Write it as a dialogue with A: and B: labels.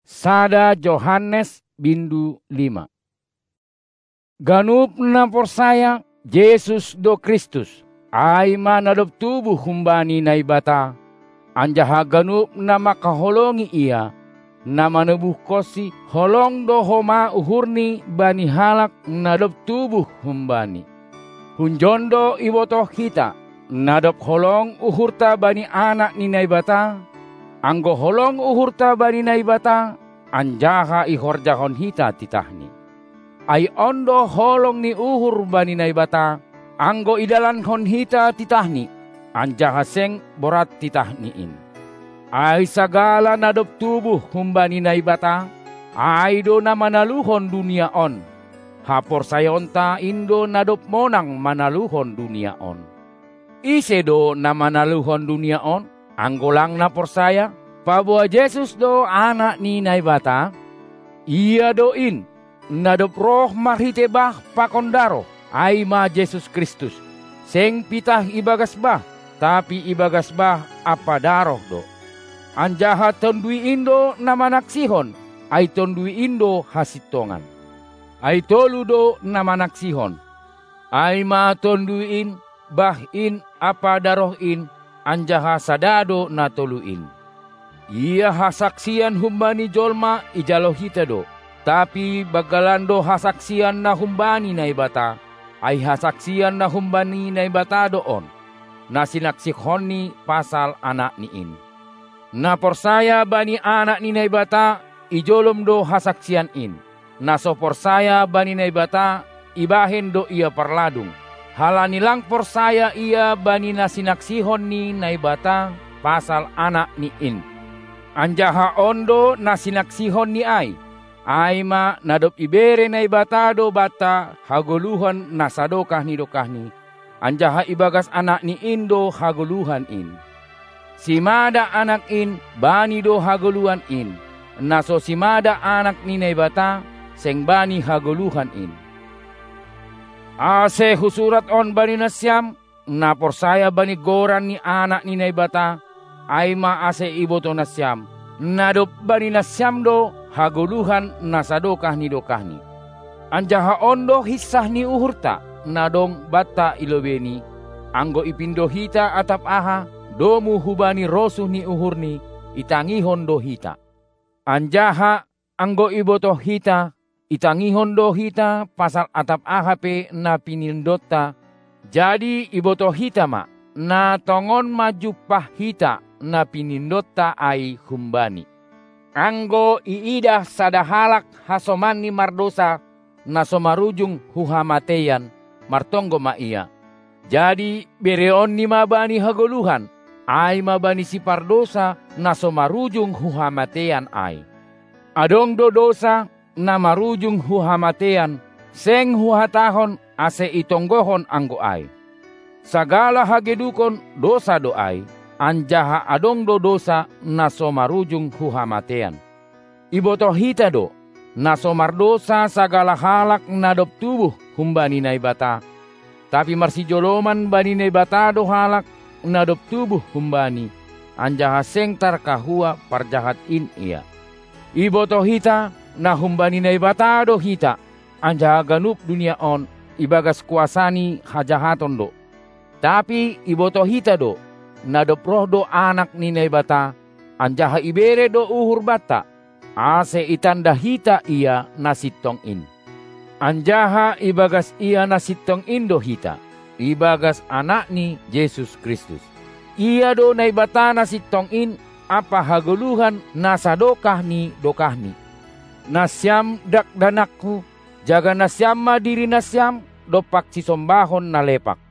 A: Sada Yohanes bindu 5. Ganup na porsaya Jesus do Kristus ay manadop tubuh humbani na ibata. Anjaha ganup na makaholongi ia na manebuh kosi holong do homa uhurni bani halak nadop tubuh humbani. Hunjondo ibotoh kita nadop holong uhurta bani anak ni naibata. Anggo holong uhurta bani naibata, anjaha ihorjahon hita titahni. Ay ondo holong ni uhur bani naibata, anggo idalan hon hita titahni, anjaha seng borat titahniin. Ay sagala nadop tubuh humbani naibata, ay do na manaluhon dunia on. Hapor sayonta indo nadop monang manaluhon dunia on. Ise do na manaluhon dunia on, anggolang na porsaya, pabuah Jesus do anak ni naibata, ia doin, nadop roh marhitebah pakondaro, ay ma Jesus Kristus, seng pitah ibagas bah, tapi ibagas bah apa daroh do. Anjaha tondui indo namanaksihon, ay tondui indo hasitongan. Ay tolu do namanaksihon, ay ma tonduin, bah in apa daroh in, anjaha sadado na toluin. Ia hasaksian humbani jolma ijalo hita do. Tapi bagalando hasaksian na humbani na ibata. Ay hasaksian na humbani na ibata doon. Na sinaksikhoni pasal anak niin. Na porsaya bani anak ni na ibata ijolom do hasaksian in. Na so porsaya bani na ibata ibahin do ia parladung. Halanilang porsaya ia bani na sinaksihon ni naibata pasal anak ni in. Anjaha ondo na sinaksihon ni ay ma nadop ibere naibata do bata hagoluhan na sadokah ni. Anjaha ibagas anak ni indo hagoluhan in. Simada anak in bani do hagoluhan in. Naso simada anak ni naibata seng bani hagoluhan in. Ase husurat on bani nasyam, na porsaya bani goran ni anak ni naibata, ay ma ase iboto nasyam, nadop bani nasyam do haguluhan nasadokah ni. Anjaha ondo hisah ni uhurta, nadong bata ilobeni, anggo ipindo hita atap aha, domu hubani rosuh ni uhurni, itangihon do hita. Anjaha anggo iboto hita, itangihon do hita pasal atap ahape na pinindota. Jadi iboto hita ma na tongon majupah hita na pinindota ay humbani. Anggo iidah sadahalak hasoman ni mardosa na somarujung huhamateyan martonggo ma iya. Jadi bereon ni mabani hagoluhan ay mabani si pardosa na somarujung huhamateyan ay. Adong do dosa na marujung huhamatean, seng huhatahon ase itonggohon anggo ay. Sagala hagedukon dosa do ay, anjaha adong do dosa na somarujung huhamatean. Iboto hita do, na somardosa sagala halak nadop tubuh humbani naibata. Tapi marsijoloman bani naibata do halak nadop tubuh humbani, anjaha seng tarkahua parjahat in ia. Iboto hita, na humbani naibata do hita, anjaha ganup dunia on, ibagas kuasani hajahaton do. Tapi iboto hita do, nadop roh do anak ni naibata, anjaha ibere do uhur bata, ase itanda hita ia nasitong in. Anjaha ibagas ia nasitong in do hita, ibagas anak ni Jesus Kristus. Ia do naibata nasitong in, apa haguluhan nasadokah ni dokahni. Nasyam dakdanakku, jaga nasyam madiri nasyam, dopak si sombahon na lepak.